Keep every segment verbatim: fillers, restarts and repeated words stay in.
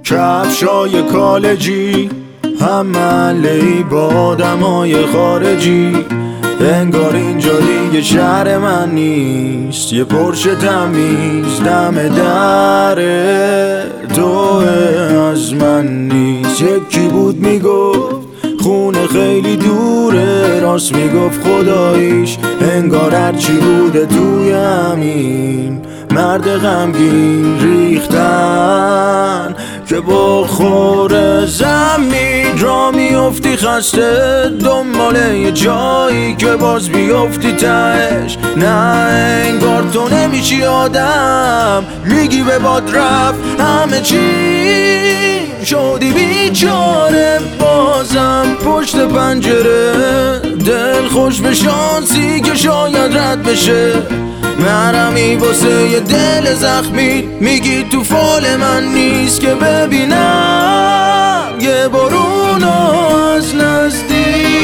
کفشای کالجی همالی با آدمای خارجی، انگار اینجا دیگه شهر من نیست. یه پرشه تمیز دم دره تو از من نیست. یکی بود میگفت خونه خیلی دوره، راست میگفت خداییش، انگار هرچی بوده توی همین مرد غمگین ریختن که با خور زمین را میفتی خسته دنبال یه جایی که باز بیفتی تهش. نه انگار تو نمیشی آدم، میگی به باد رفت همه چی، شدی بیچاره بازم پشت پنجره. دل خوش به شانسی که شاید رد بشه، مرمی واسه یه دل زخمی، میگی تو فال من نیست که ببینم یه بارون از نزدیک.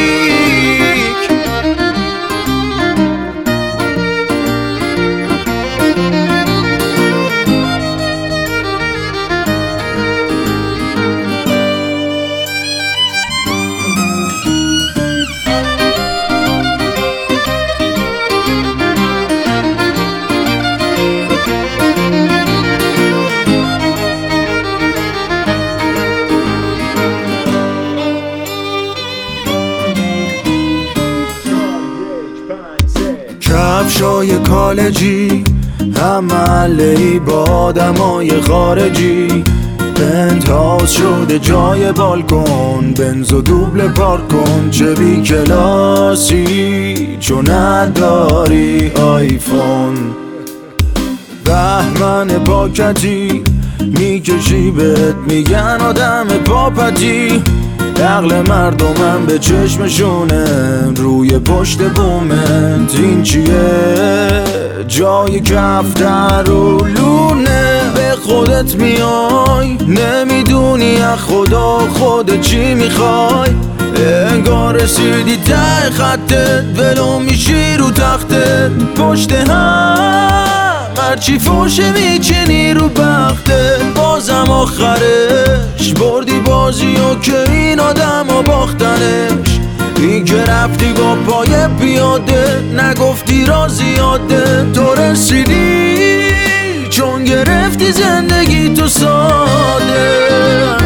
کفشای کالجی همالی با آدمای خارجی، پنتهاوس شده جای بالکن، بنز و دوبل پارک کن. چه بی کلاسی چون نداری آیفون، بهمن پاکتی میکشی بهت میگن آدم پاپتی. عقل مردمم به چشمشونه روی پشت بومت، این چیه جای کفتر و لونه. به خودت میای نمیدونی از خدا خودت چی میخوای، انگار رسیدی ته خطت ولو میشی رو تختت. پشت هم هرچی فوشه میچینی رو بختت، بازم آخرش بردی بازی و که این آدم ها باختنش. این که رفتی با پای پیاده نگفتی را زیاده، تو رسیدی چون گرفتی زندگی تو ساده.